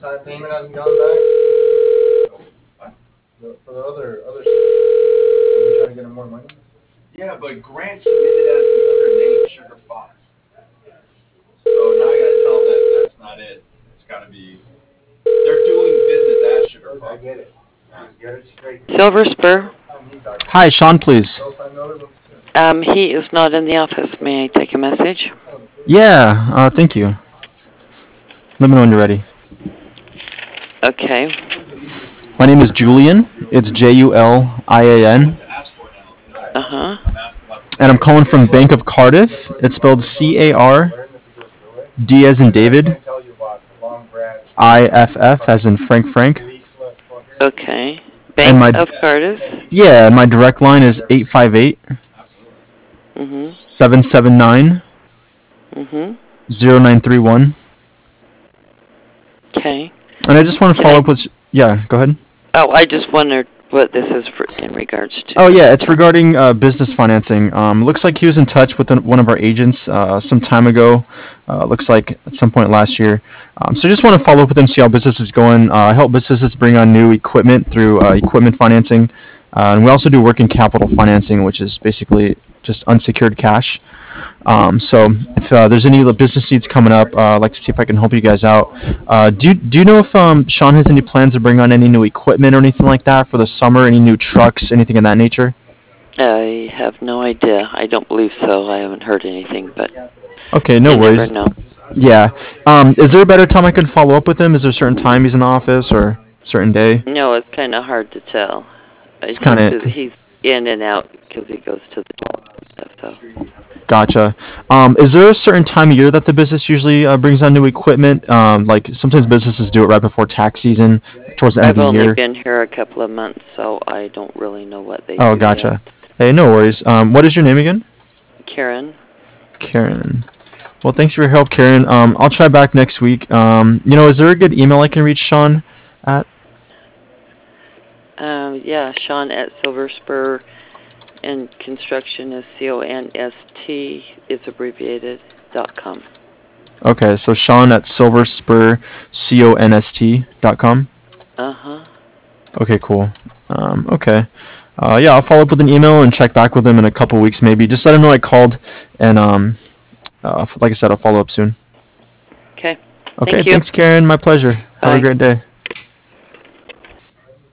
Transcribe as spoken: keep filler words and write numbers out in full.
time payment hasn't gone back? The- For the other, other stuff. Are we trying to get him more money? Yeah, but Grant submitted as the other name, Sugar Fox. So now I gotta tell them that that's not it. It's gotta be, they're doing business as Sugar I Fox. get it. Just get it straight. Silver Spur. Hi, Sean, please. Um, he is not in the office. May I take a message? Yeah, uh, thank you. Let me know when you're ready. Okay. My name is Julian. It's J U L I A N. Uh huh. And I'm calling from Bank of Cardiff. It's spelled C A R D as in David, I F F as in Frank Frank. Okay. And Bank my of Cardiff. yeah, my direct line is eight five eight, Mhm. seven seven nine, Mhm. zero nine three one. Okay. And I just want to Can follow I- up with yeah, go ahead. Oh, I just wondered what this is for in regards to. Oh yeah, it's regarding uh, business financing. Um, looks like he was in touch with an- one of our agents uh, some time ago. Uh, looks like at some point last year. Um, so just want to follow up with him, see how business is going. Uh, I help businesses bring on new equipment through uh, equipment financing, uh, and we also do working capital financing, which is basically just unsecured cash. Um, so if uh, there's any business needs coming up, uh, I'd like to see if I can help you guys out. Uh, do you, do you know if um, Sean has any plans to bring on any new equipment or anything like that for the summer? Any new trucks, anything of that nature? I have no idea. I don't believe so. I haven't heard anything, but Okay, no you worries. never know. Yeah. Um, is there a better time I can follow up with him? Is there a certain time he's in the office or a certain day? No, it's kind of hard to tell. It's kinda- he's in and out because he goes to the job and stuff. So Gotcha. Um, is there a certain time of year that the business usually uh, brings on new equipment? Um, like sometimes businesses do it right before tax season, towards the end I've of the only year. been here a couple of months, so I don't really know what they Oh, do gotcha. yet. Hey, no worries. Um, what is your name again? Karen. Karen. Well, thanks for your help, Karen. Um, I'll try back next week. Um, you know, is there a good email I can reach Sean at? Um, yeah, Sean at Silver Spur, and construction is C O N S T, it's abbreviated, dot com. Okay, so Sean at silverspur, C O N S T dot com. Uh-huh. Okay, cool. Um, okay. Uh, yeah, I'll follow up with an email and check back with him in a couple weeks maybe. Just let him know I called, and um, uh, like I said, I'll follow up soon. Okay. Okay, Thank you. thanks, Karen. My pleasure. Have Bye. a great day.